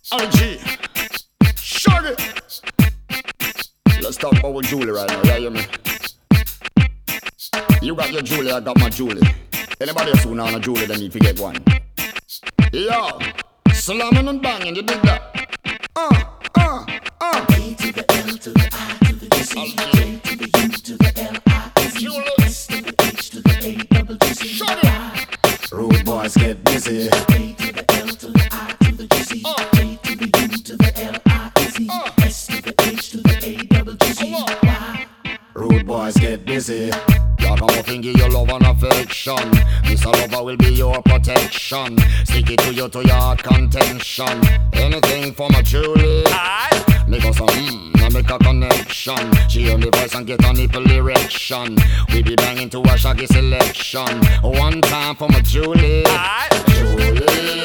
IG, Shaggy. Let's talk about with Julie right now, you hear me? You got your Julie, I got my Julie. Anybody else who know a Julie, they need to get one. Yo, slamming and banging, you dig that? A to the L to the I to the C, J to the U to the L I S E, S to the H to the A double T C. Shut it! Rude boys get busy. A to the L to the I to the C, J to the U to the L I S E, S to the H to the A double T C. Rude boys get busy. Y'all come up and give your love and affection. This a lover will be your protection. Stick it to you to your contention. Anything for my Julie. Make us now make a connection. She hear me voice and get a nipple erection. We be banging to a Shaggy selection. One time for my Julie. Julie.